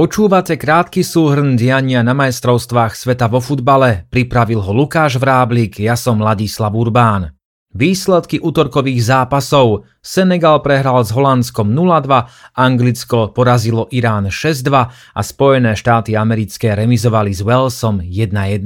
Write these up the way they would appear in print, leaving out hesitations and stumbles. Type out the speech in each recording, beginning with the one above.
Počúvate krátky súhrn diania na majstrovstvách sveta vo futbale. Pripravil ho Lukáš Vráblik, ja som Ladislav Urbán. Výsledky utorkových zápasov. Senegal prehral s Holandskom 0-2, Anglicko porazilo Irán 6-2 a Spojené štáty americké remizovali s Walesom 1-1.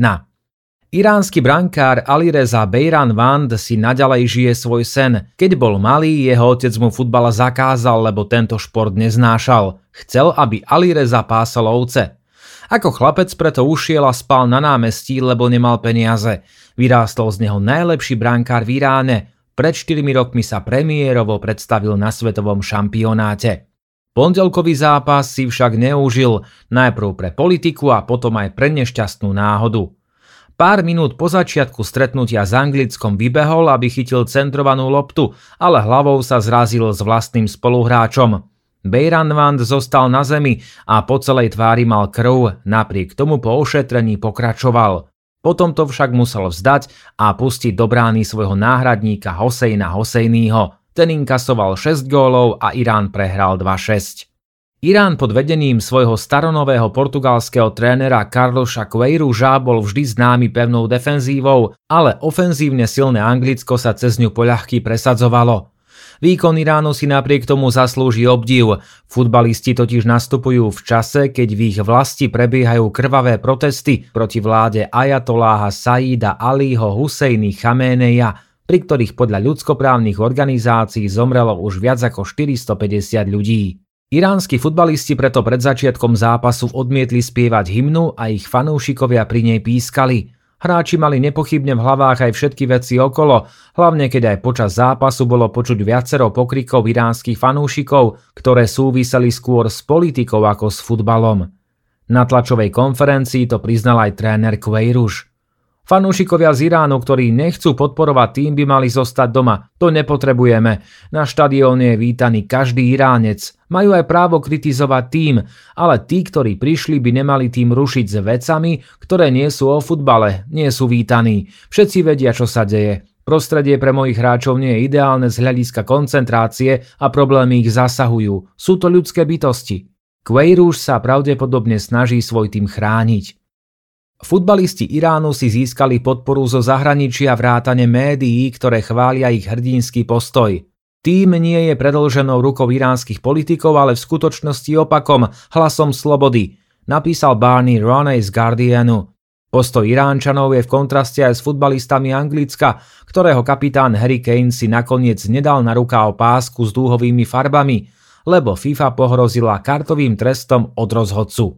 Iránsky brankár Alireza Bejranvand si naďalej žije svoj sen. Keď bol malý, jeho otec mu futbal zakázal, lebo tento šport neznášal. Chcel, aby Alireza pásol ovce. Ako chlapec preto ušiel a spal na námestí, lebo nemal peniaze. Vyrástol z neho najlepší brankár v Iráne. Pred 4 rokmi sa premiérovo predstavil na svetovom šampionáte. Pondelkový zápas si však neužil, najprv pre politiku a potom aj pre nešťastnú náhodu. Pár minút po začiatku stretnutia s Anglickom vybehol, aby chytil centrovanú loptu, ale hlavou sa zrazil s vlastným spoluhráčom. Bejranvand zostal na zemi a po celej tvári mal krv, napriek tomu po ošetrení pokračoval. Potom to však musel vzdať a pustiť do brány svojho náhradníka Hosejna Hosejního. Ten inkasoval 6 gólov a Irán prehral 2-6. Irán pod vedením svojho staronového portugalského trénera Carlosa Queiroza bol vždy známy pevnou defenzívou, ale ofenzívne silné Anglicko sa cez ňu poľahky presadzovalo. Výkon Iránu si napriek tomu zaslúži obdiv. Futbalisti totiž nastupujú v čase, keď v ich vlasti prebiehajú krvavé protesty proti vláde ajatolláha Saída Alího Husejny Chameneja, pri ktorých podľa ľudskoprávnych organizácií zomrelo už viac ako 450 ľudí. Iránsky futbalisti preto pred začiatkom zápasu odmietli spievať hymnu a ich fanúšikovia pri nej pískali. Hráči mali nepochybne v hlavách aj všetky veci okolo, hlavne keď aj počas zápasu bolo počuť viacero pokrikov iránskych fanúšikov, ktoré súviseli skôr s politikou ako s futbalom. Na tlačovej konferencii to priznal aj tréner Queiroz. Fanúšikovia z Iránu, ktorí nechcú podporovať tým, by mali zostať doma. To nepotrebujeme. Na štadióne je vítaný každý Iránec. Majú aj právo kritizovať tým, ale tí, ktorí prišli, by nemali tým rušiť s vecami, ktoré nie sú o futbale, nie sú vítaní. Všetci vedia, čo sa deje. Prostredie pre mojich hráčov nie je ideálne z hľadiska koncentrácie a problémy ich zasahujú. Sú to ľudské bytosti. Queiroz sa pravdepodobne snaží svoj tým chrániť. Futbalisti Iránu si získali podporu zo zahraničia vrátane médií, ktoré chvália ich hrdinský postoj. Tým nie je predĺženou rukou iránskych politikov, ale v skutočnosti opakom, hlasom slobody, napísal Barney Roney z Guardianu. Postoj Iránčanov je v kontraste aj s futbalistami Anglicka, ktorého kapitán Harry Kane si nakoniec nedal na rukáv pásku s dúhovými farbami, lebo FIFA pohrozila kartovým trestom od rozhodcu.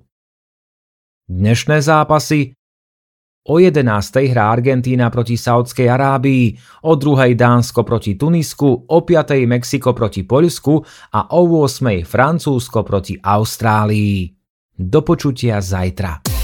Dnešné zápasy. O 11:00 hrá Argentína proti Saúdskej Arábii, o 2:00 Dánsko proti Tunisku, o 5:00 Mexiko proti Poľsku a o 8:00 Francúzsko proti Austrálii. Do počutia zajtra.